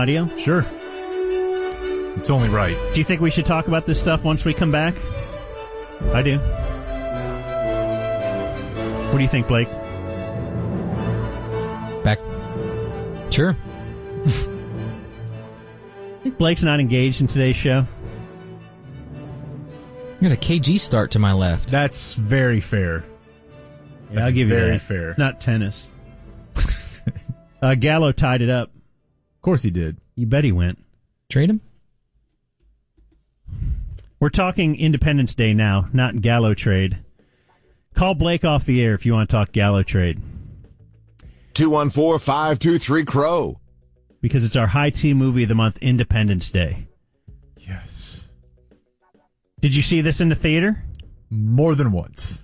audio? Sure. It's only right. Do you think we should talk about this stuff once we come back? I do. What do you think, Blake? Back. Sure. I think Blake's not engaged in today's show. You got a KG start to my left. That's very fair. Yeah, I'll give you very that. fair. Not tennis. Gallo tied it up. Of course he did. You bet he went. Trade him? We're talking Independence Day now, not Gallo trade. Call Blake off the air if you want to talk Gallo trade. 214-523-CROW. Because it's our high tea movie of the month, Independence Day. Yes. Did you see this in the theater? More than once.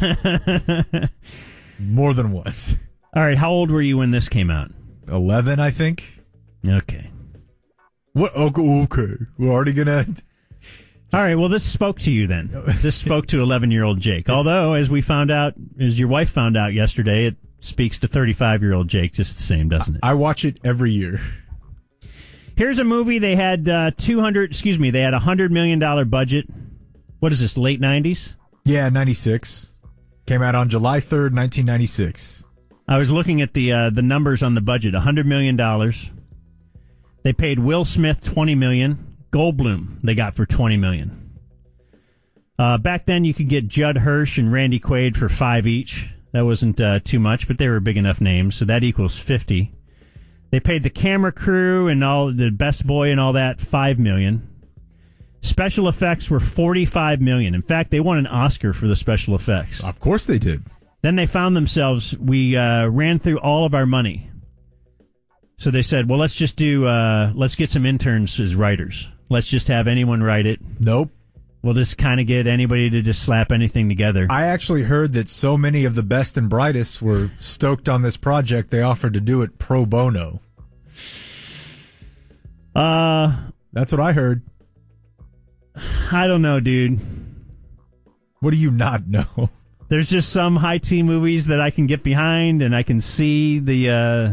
More than once. All right, how old were you when this came out? 11, I think. Okay. What? Okay. We're already gonna... All right, well, this spoke to you then. This spoke to 11-year-old Jake. Although, as we found out, as your wife found out yesterday, it speaks to 35-year-old Jake just the same, doesn't it? I watch it every year. Here's a movie. They had they had $100 million budget. What is this, late 90s? Yeah, 96. Came out on July 3rd, 1996. I was looking at the numbers on the budget. $100 million. They paid Will Smith $20 million. Goldblum they got for $20 million. Back then, you could get Judd Hirsch and Randy Quaid for $5 each. That wasn't too much, but they were big enough names, so that equals $50. They paid the camera crew and all the best boy and all that $5 million. Special effects were $45 million. In fact, they won an Oscar for the special effects. Of course they did. Then they found themselves, we ran through all of our money. So they said, well, let's just do, let's get some interns as writers. Let's just have anyone write it. Nope. We'll just kind of get anybody to just slap anything together. I actually heard that so many of the best and brightest were stoked on this project, they offered to do it pro bono. That's what I heard. I don't know, dude. What do you not know? There's just some high tea movies that I can get behind, and I can see the...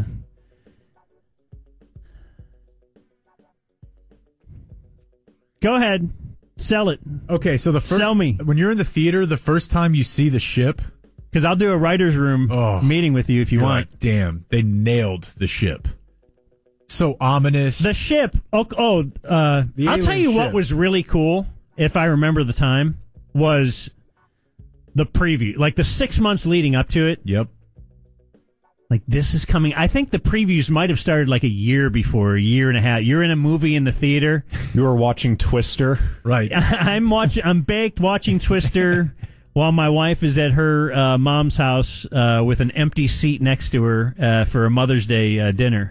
Go ahead. Sell it. Okay, so Sell me. When you're in the theater, the first time you see the ship... Because I'll do a writer's room meeting with you if you want. Like, damn, they nailed the ship. So ominous. The ship. I'll tell you what was really cool, if I remember the time, was the preview. Like the 6 months leading up to it. Yep. Like, this is coming. I think the previews might have started like a year before, a year and a half. You're in a movie in the theater. You were watching Twister. Right. I'm baked watching Twister while my wife is at her mom's house with an empty seat next to her for a Mother's Day dinner.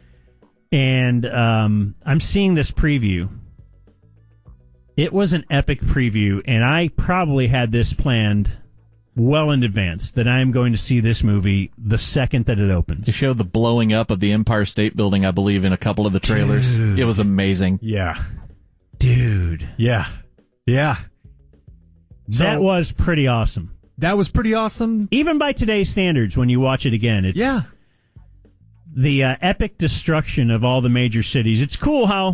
And I'm seeing this preview. It was an epic preview, and I probably had this planned well in advance that I am going to see this movie the second that it opens. They showed the blowing up of the Empire State Building, I believe, in a couple of the trailers. Dude. It was amazing. Yeah. Dude. Yeah. Yeah. That was pretty awesome. That was pretty awesome. Even by today's standards, when you watch it again, it's the epic destruction of all the major cities. It's cool how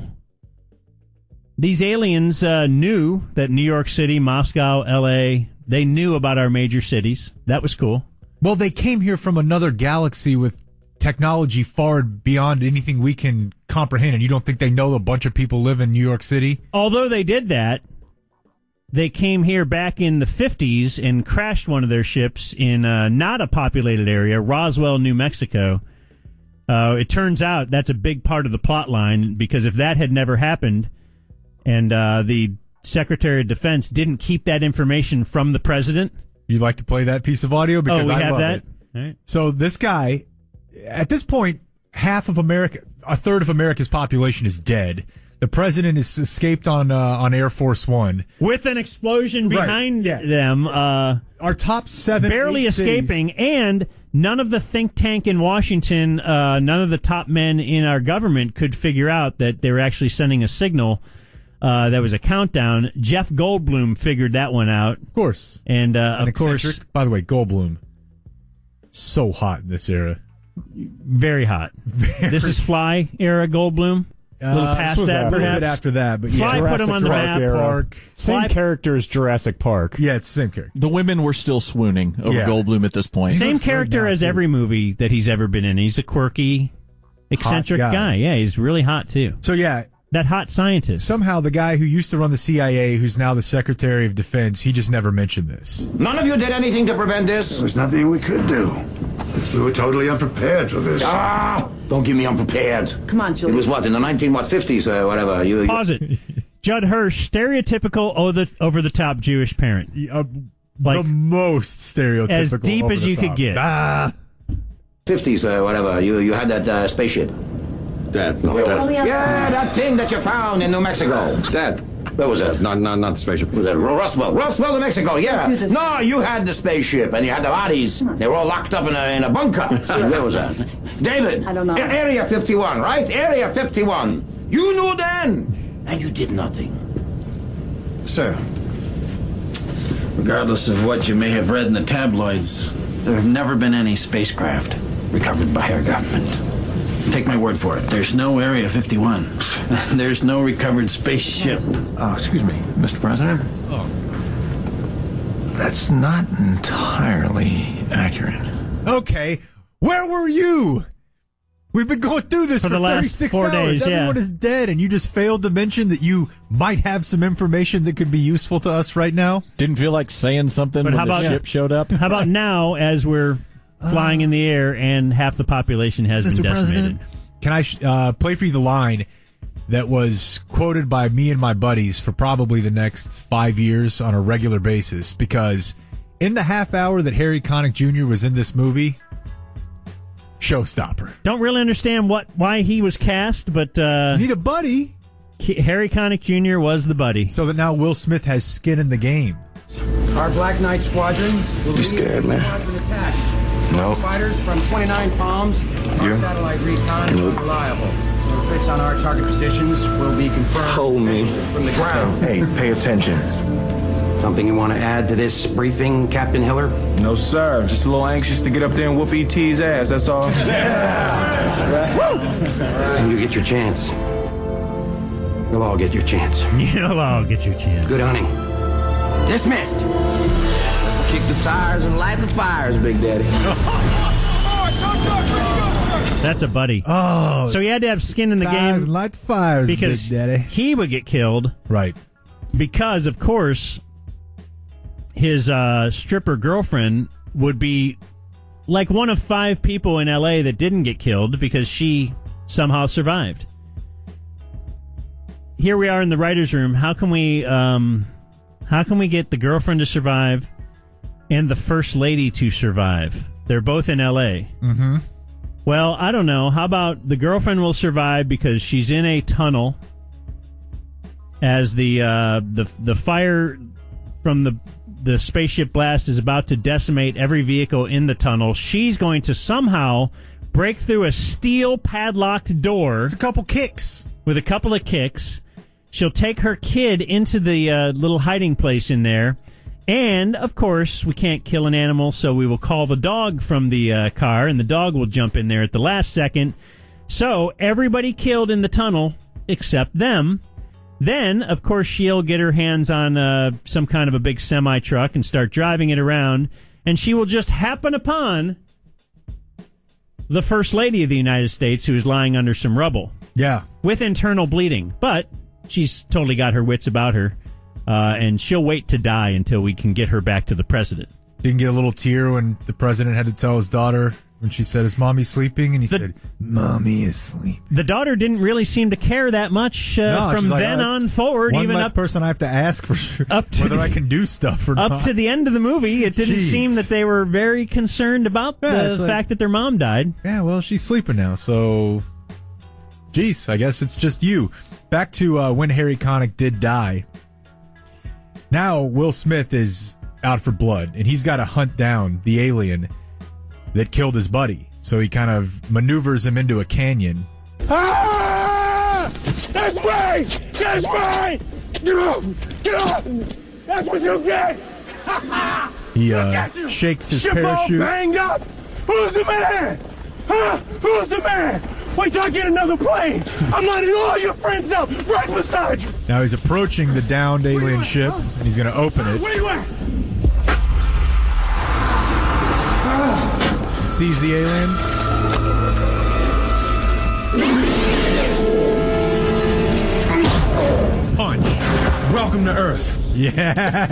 these aliens knew that New York City, Moscow, L.A., they knew about our major cities. That was cool. Well, they came here from another galaxy with technology far beyond anything we can comprehend, and you don't think they know a bunch of people live in New York City? Although they did that, they came here back in the 50s and crashed one of their ships in not a populated area, Roswell, New Mexico. It turns out that's a big part of the plot line, because if that had never happened and the Secretary of Defense didn't keep that information from the president... You'd like to play that piece of audio? Because we I have love that? it. All right. So this guy, at this point, a third of America's population is dead. The president has escaped on Air Force One. With an explosion behind them. Our top seven, barely escaping, and none of the think tank in Washington, none of the top men in our government could figure out that they were actually sending a signal. That was a countdown. Jeff Goldblum figured that one out. Of course. And of course... By the way, Goldblum, so hot in this era. Very hot. This is Fly era Goldblum. A little past was that, after- A little perhaps. bit after that, but Fly yeah. put him on the Jurassic map. era. Park. Same Fly- character as Jurassic Park. Yeah, it's the same character. The women were still swooning over Yeah. Goldblum at this point. Same looks great character now, as too. every movie that he's ever been in. He's a quirky, eccentric Hot guy. guy. Yeah, he's really hot too. So yeah, That hot scientist. somehow the guy who used to run the CIA, who's now the Secretary of Defense, he just never mentioned this. None of you did anything to prevent this? There was nothing we could do. We were totally unprepared for this. Ah! Don't give me unprepared. Come on, It Julius. was what, in the 50s or whatever? You Pause it. Judd Hirsch, stereotypical over the top Jewish parent. Like, the most stereotypical. as deep over as the you could top. get. 50s or whatever. You had that spaceship. Dad, Where was Oh, it? yeah. Yeah, that thing that you found in New Mexico. Dad. Where was it? Not the spaceship. Was it Roswell, New Mexico? Yeah. do this. No, you had the spaceship and you had the bodies. They were all locked up in a bunker. Where was that? David. I don't know. Area 51, right? Area 51. You knew then, and you did nothing. Sir, regardless of what you may have read in the tabloids, there have never been any spacecraft recovered by our government. Take my word for it. There's no Area 51. There's no recovered spaceship. Excuse me, Mr. President. That's not entirely accurate. Okay, where were you? We've been going through this For for the last 36 4 hours. days, yeah. Everyone is dead, and you just failed to mention that you might have some information that could be useful to us right now. Didn't feel like saying something But when how the about- ship showed up. How about now, as we're flying in the air and half the population has been decimated? Can I play for you the line that was quoted by me and my buddies for probably the next 5 years on a regular basis? Because in the half hour that Harry Connick Jr. was in this movie, showstopper. Don't really understand why he was cast, but You need a buddy Harry Connick Jr. was the buddy. so that now Will Smith has skin in the game. Our Black Knight Squadron will You scared, man? attack. No. Fighters from 29 Palms. Our You? satellite recon is Nope. unreliable. So fix on our target positions will be confirmed Hold me. from the ground. Hey, pay attention. Something you want to add to this briefing, Captain Hiller? No, sir. Just a little anxious to get up there and whoop E.T.'s ass, that's all. And you get your chance. You'll all get your chance. You'll all get your chance. Good hunting. Dismissed. Let's kick the tires and light the fires, Big Daddy. That's a buddy. Oh, So he had to have skin in the Tires and game light the fires, because Big Daddy. he would get killed Right. because, of course, his stripper girlfriend would be like one of 5 people in L.A. that didn't get killed because she somehow survived. Here we are in the writer's room. How can we get the girlfriend to survive and the first lady to survive? They're both in L.A. Mm-hmm. Well, I don't know. How about the girlfriend will survive because she's in a tunnel as the fire from the spaceship blast is about to decimate every vehicle in the tunnel. She's going to somehow break through a steel padlocked door Just a couple kicks. with a couple of kicks. She'll take her kid into the little hiding place in there. And, of course, we can't kill an animal, so we will call the dog from the car, and the dog will jump in there at the last second. So, everybody killed in the tunnel except them. Then, of course, she'll get her hands on some kind of a big semi-truck and start driving it around, and she will just happen upon the First Lady of the United States, who is lying under some rubble Yeah. with internal bleeding. But she's totally got her wits about her, and she'll wait to die until we can get her back to the president. Didn't get a little tear when the president had to tell his daughter when she said, "Is mommy sleeping?" And he said, "Mommy is sleeping." The daughter didn't really seem to care that much No, from she's like, then "Oh, on forward, One even less up person I have to ask for up to whether the- I can do stuff or not. up to the end of the movie. It didn't Jeez. seem that they were very concerned about Yeah, the it's like- fact that their mom died. Yeah, well, she's sleeping now, so... Geez, I guess it's just you. Back to when Harry Connick did die. Now, Will Smith is out for blood, and he's got to hunt down the alien that killed his buddy. So he kind of maneuvers him into a canyon. Ah! That's mine! That's mine! Get up! Get up! That's what you get! He shakes his Ship all parachute. banged up! Who's the man? Huh? Who's the man? Wait till I get another plane. I'm lining all your friends up right beside you. Now he's approaching the downed alien ship, and he's going to open it. Where you at? Sees the alien. Punch. Welcome to Earth. Yeah.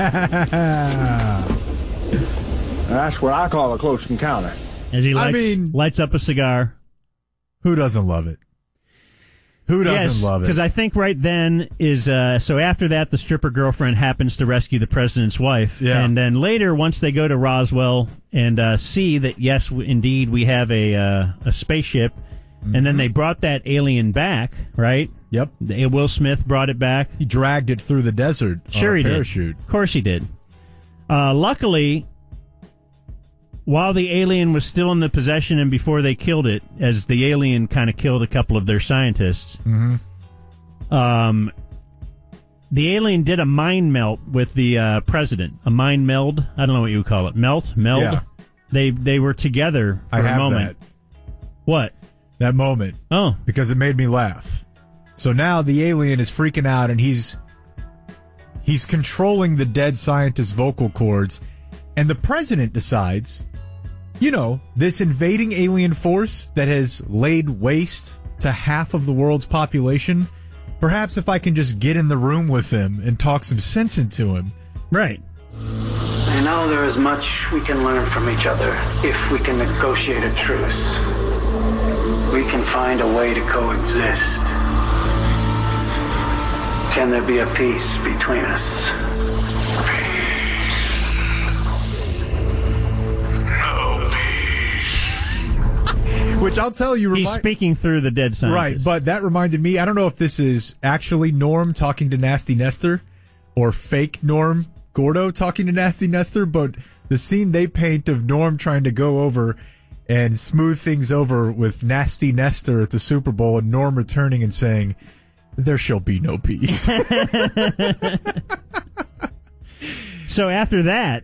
That's what I call a close encounter. As he lights up a cigar. Who doesn't love it? Who doesn't love it? Because I think right then is, so after that, the stripper girlfriend happens to rescue the president's wife. Yeah. And then later, once they go to Roswell and see that, yes, indeed, we have a spaceship, and then they brought that alien back, right? Yep. Will Smith brought it back. He dragged it through the desert Sure on a he parachute. did. Of course he did. Luckily, while the alien was still in the possession and before they killed it, as the alien kind of killed a couple of their scientists, the alien did a mind melt with the president. A mind meld? I don't know what you would call it. Meld? Yeah. They were together for a moment. That. What? That moment. Oh. Because it made me laugh. So now the alien is freaking out, and he's controlling the dead scientist's vocal cords, and the president decides, you know, this invading alien force that has laid waste to half of the world's population, perhaps if I can just get in the room with him and talk some sense into him. Right. I know there is much we can learn from each other if we can negotiate a truce. We can find a way to coexist. Can there be a peace between us? Which I'll tell you... He's speaking through the dead scientist. Right, but that reminded me, I don't know if this is actually Norm talking to Nasty Nestor or fake Norm Gordo talking to Nasty Nestor, but the scene they paint of Norm trying to go over and smooth things over with Nasty Nestor at the Super Bowl and Norm returning and saying, "There shall be no peace." So after that,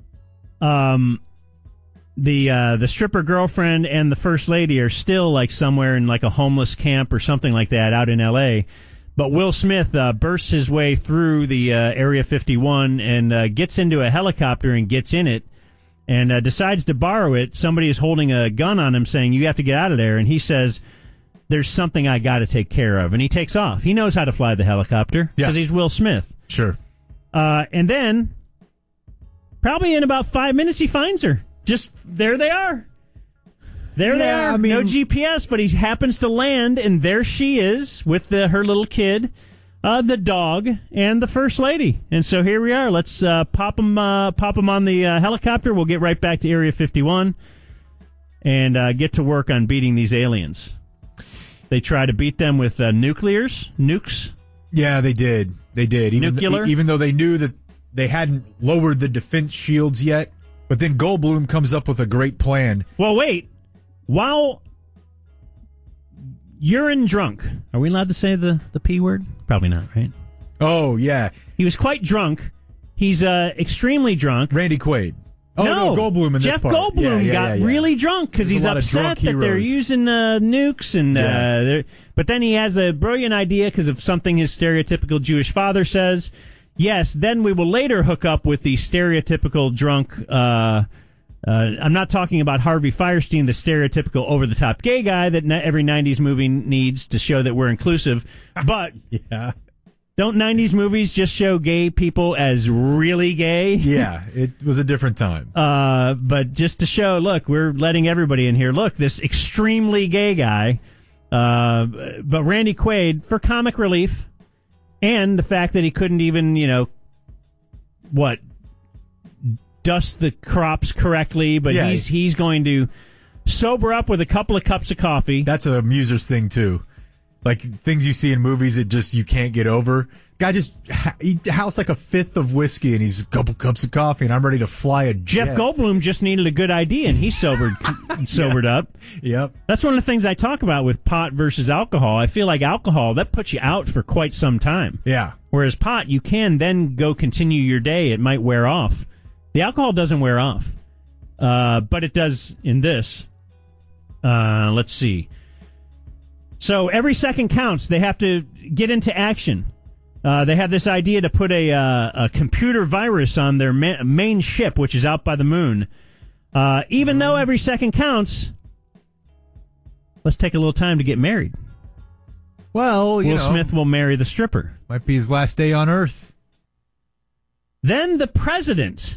the stripper girlfriend and the first lady are still like somewhere in like a homeless camp or something like that out in L.A., but Will Smith bursts his way through the Area 51 and gets into a helicopter and gets in it and decides to borrow it. Somebody is holding a gun on him saying, "You have to get out of there." And he says, "There's something I got to take care of." And he takes off. He knows how to fly the helicopter because he's Will Smith. Sure. And then, probably in about 5 minutes, he finds her. Just, there they are. There they are. No GPS, but he happens to land, and there she is with her little kid, the dog, and the first lady. And so here we are. Let's pop them on the helicopter. We'll get right back to Area 51 and get to work on beating these aliens. They try to beat them with nukes. Yeah, they did. They did. Even though they knew that they hadn't lowered the defense shields yet. But then Goldblum comes up with a great plan. Well, wait. While urine drunk. Are we allowed to say the P word? Probably not, right? Oh, yeah. He was quite drunk. He's extremely drunk. Randy Quaid. Oh, no, Goldblum in this Jeff part. Goldblum got really drunk because he's upset that they're using nukes. And but then he has a brilliant idea because of something his stereotypical Jewish father says. Yes, then we will later hook up with the stereotypical drunk. I'm not talking about Harvey Fierstein, the stereotypical over-the-top gay guy that every 90s movie needs to show that we're inclusive. But don't 90s movies just show gay people as really gay? Yeah, it was a different time. But just to show, look, we're letting everybody in here. Look, this extremely gay guy. But Randy Quaid, for comic relief, and the fact that he couldn't even, dust the crops correctly, but he's going to sober up with a couple of cups of coffee. That's a Muser's thing, too. Like, things you see in movies that you can't get over. Guy he housed like a fifth of whiskey, and he's a couple cups of coffee, and I'm ready to fly a jet. Jeff Goldblum just needed a good idea, and he sobered up. Yep. That's one of the things I talk about with pot versus alcohol. I feel like alcohol, that puts you out for quite some time. Yeah. Whereas pot, you can then go continue your day. It might wear off. The alcohol doesn't wear off. But it does in this. Let's see. So every second counts. They have to get into action. They have this idea to put a computer virus on their main ship, which is out by the moon. Even though every second counts, let's take a little time to get married. Well, Will Smith will marry the stripper. Might be his last day on Earth. Then the president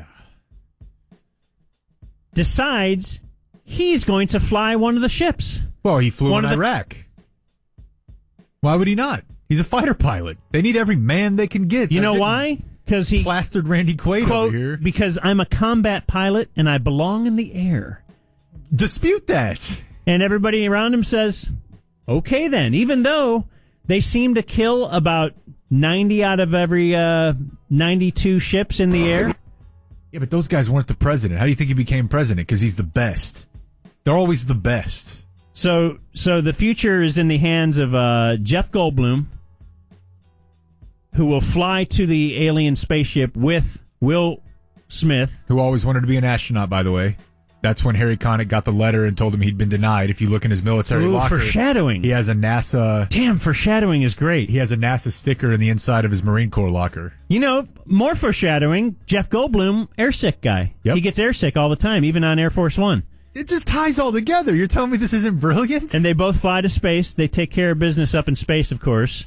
decides he's going to fly one of the ships. Well, he flew in Iraq. Why would he not? He's a fighter pilot. They need every man they can get. You know why? Because he plastered Randy Quaid over here. Because I'm a combat pilot and I belong in the air. Dispute that. And everybody around him says, okay then. Even though they seem to kill about 90 out of every 92 ships in the air. Yeah, but those guys weren't the president. How do you think he became president? Because he's the best. They're always the best. So the future is in the hands of Jeff Goldblum, who will fly to the alien spaceship with Will Smith. Who always wanted to be an astronaut, by the way. That's when Harry Connick got the letter and told him he'd been denied. If you look in his military locker, foreshadowing. He has a NASA... Damn, foreshadowing is great. He has a NASA sticker in the inside of his Marine Corps locker. You know, more foreshadowing, Jeff Goldblum, airsick guy. Yep. He gets airsick all the time, even on Air Force One. It just ties all together. You're telling me this isn't brilliant? And they both fly to space. They take care of business up in space, of course.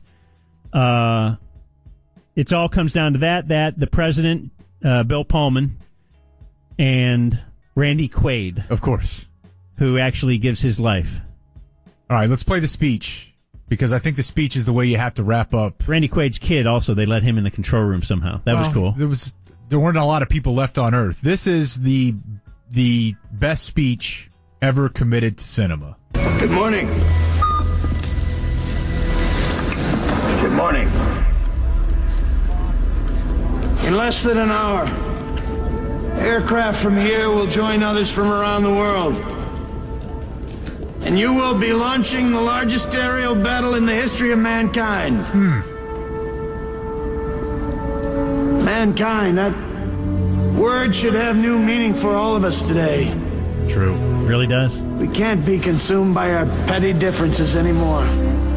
It all comes down to that the president, Bill Pullman, and Randy Quaid. Of course. Who actually gives his life. All right, let's play the speech, because I think the speech is the way you have to wrap up. Randy Quaid's kid, also, they let him in the control room somehow. That was cool. There weren't a lot of people left on Earth. This is the best speech ever committed to cinema. Good morning. Good morning. In less than an hour, aircraft from here will join others from around the world. And you will be launching the largest aerial battle in the history of mankind. Mankind, that word should have new meaning for all of us today. True. Really does. We can't be consumed by our petty differences anymore.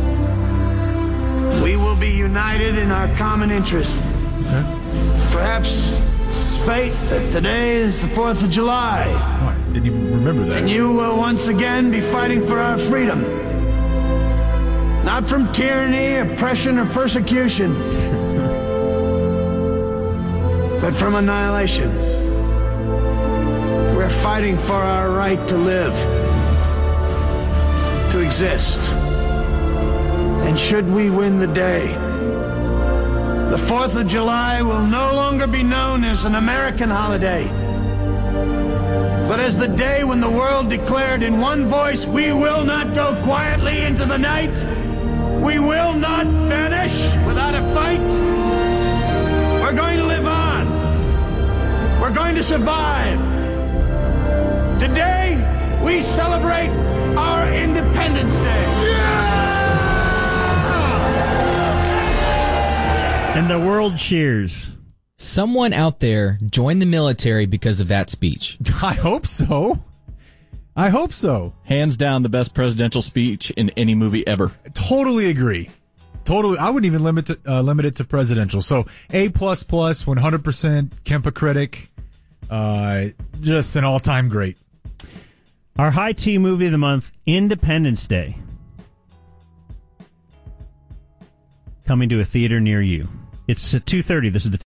We will be united in our common interest. Okay. Perhaps it's fate that today is the 4th of July. Oh, I didn't even remember that. And you will once again be fighting for our freedom. Not from tyranny, oppression, or persecution, but from annihilation. We're fighting for our right to live, to exist. And should we win the day, the 4th of July will no longer be known as an American holiday, but as the day when the world declared in one voice, we will not go quietly into the night. We will not vanish without a fight. We're going to live on. We're going to survive. Today, we celebrate our Independence Day. And the world cheers. Someone out there joined the military because of that speech. I hope so. I hope so. Hands down, the best presidential speech in any movie ever. Totally agree. Totally. I wouldn't even limit it to presidential. So A++, 100% Kempa critic. Just an all-time great. Our high tea movie of the month, Independence Day. Coming to a theater near you. It's at 2:30. This is the